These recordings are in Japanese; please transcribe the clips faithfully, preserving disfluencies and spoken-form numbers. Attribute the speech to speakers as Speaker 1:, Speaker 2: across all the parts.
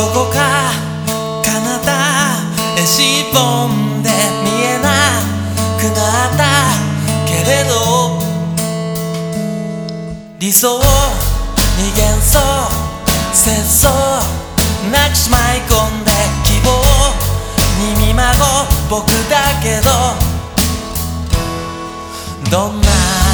Speaker 1: どこか彼方へしぼんで見えなくなったけれど、理想に幻想節操なくしまい込んで希望に見まごう僕だけど、どんな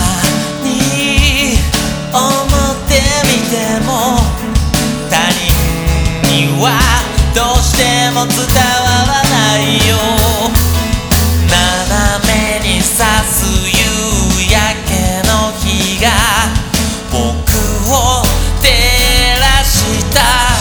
Speaker 1: に思ってみても他人にはどうしても伝わらないよ。斜めに差す夕焼けの日が僕を照らした。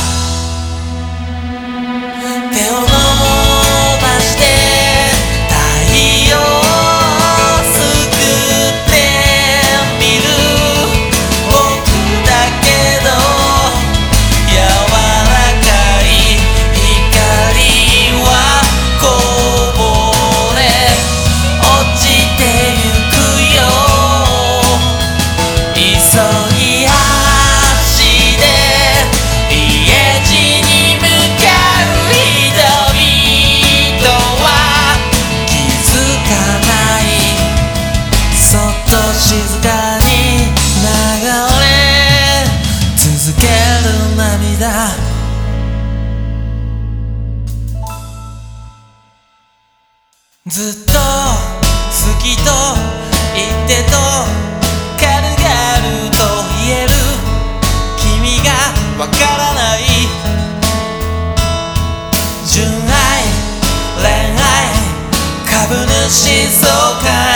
Speaker 1: 手を伸ばして太陽を救ってみる。僕だけど柔らかい光はこぼれ落ちてゆくよ。急ぎ足で家路に向かう人々は気づかない。そっと静かに流れ続ける涙。ずっと好きと言ってと軽々と言える君がわからない。純愛恋愛株主総会